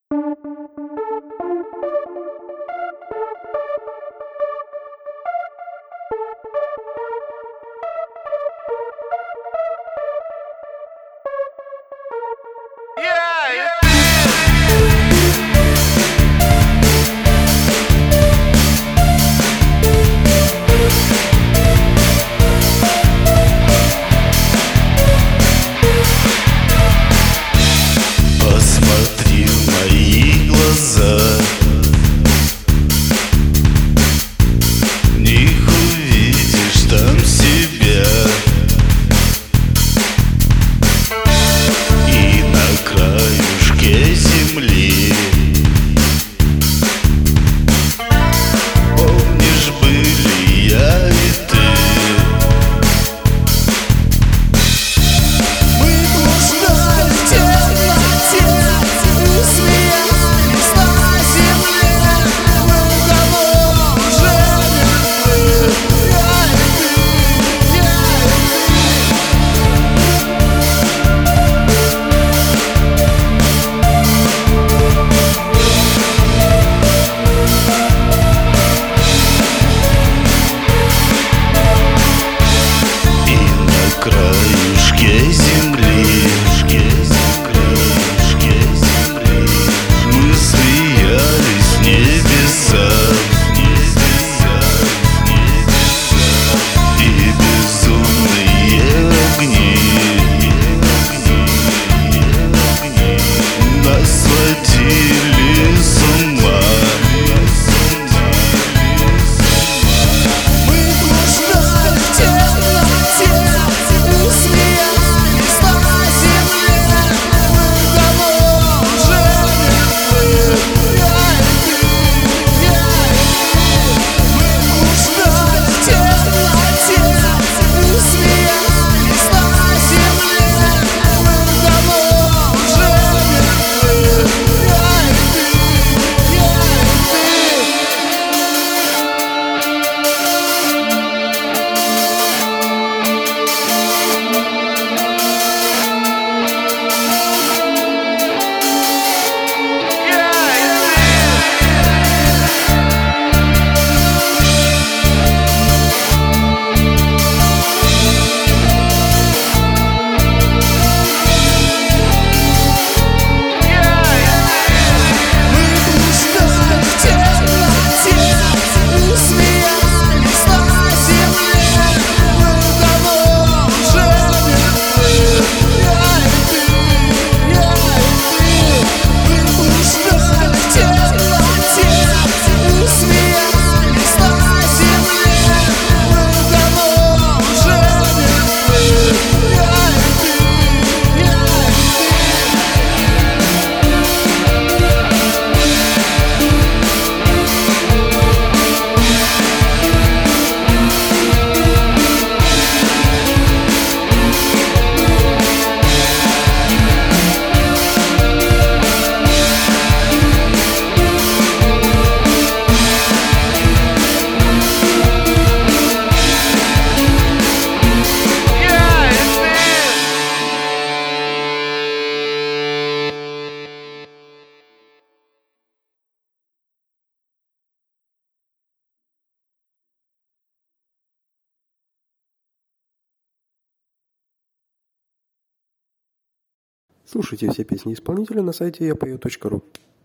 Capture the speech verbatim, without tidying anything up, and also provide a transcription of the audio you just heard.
Посмотри в мои глаза, в них увидишь там себя. И на краюшке земли, помнишь, были я и ты. Краюшке земли, краюшке земли, мы смеялись в небеса, и безумные огни нас сводили с ума. Слушайте все песни исполнителя на сайте я пою точка ру.